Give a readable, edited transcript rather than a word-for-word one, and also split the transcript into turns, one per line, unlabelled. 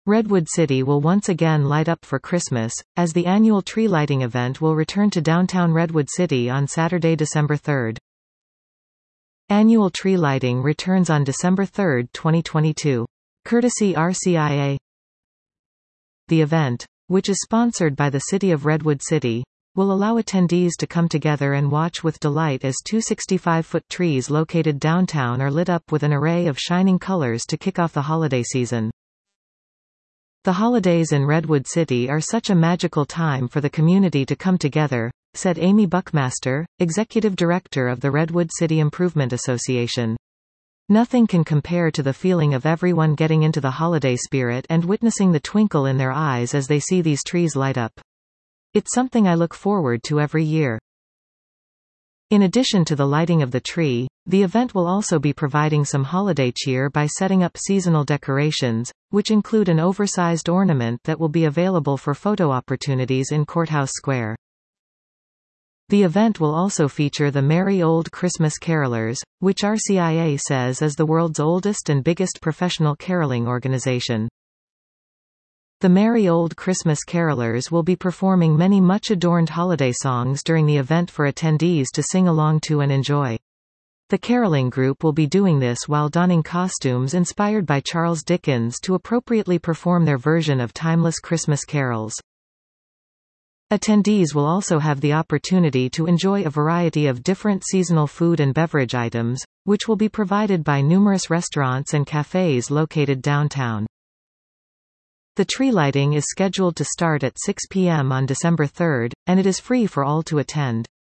Redwood City will once again light up for Christmas, as the annual tree lighting event will return to downtown Redwood City on Saturday, December 3rd. Annual tree lighting returns on December 3, 2022. Courtesy RCIA. The event, which is sponsored by the City of Redwood City, will allow attendees to come together and watch with delight as two 65-foot trees located downtown are lit up with an array of shining colors to kick off the holiday season. The holidays in Redwood City are such a magical time for the community to come together, said Amy Buckmaster, Executive Director of the Redwood City Improvement Association. Nothing can compare to the feeling of everyone getting into the holiday spirit and witnessing the twinkle in their eyes as they see these trees light up. It's something I look forward to every year. In addition to the lighting of the tree, the event will also be providing some holiday cheer by setting up seasonal decorations, which include an oversized ornament that will be available for photo opportunities in Courthouse Square. The event will also feature the Merry Old Christmas Carolers, which RCIA says is the world's oldest and biggest professional caroling organization. The Merry Old Christmas Carolers will be performing many much-adorned holiday songs during the event for attendees to sing along to and enjoy. The caroling group will be doing this while donning costumes inspired by Charles Dickens to appropriately perform their version of timeless Christmas carols. Attendees will also have the opportunity to enjoy a variety of different seasonal food and beverage items, which will be provided by numerous restaurants and cafes located downtown. The tree lighting is scheduled to start at 6 p.m. on December 3, and it is free for all to attend.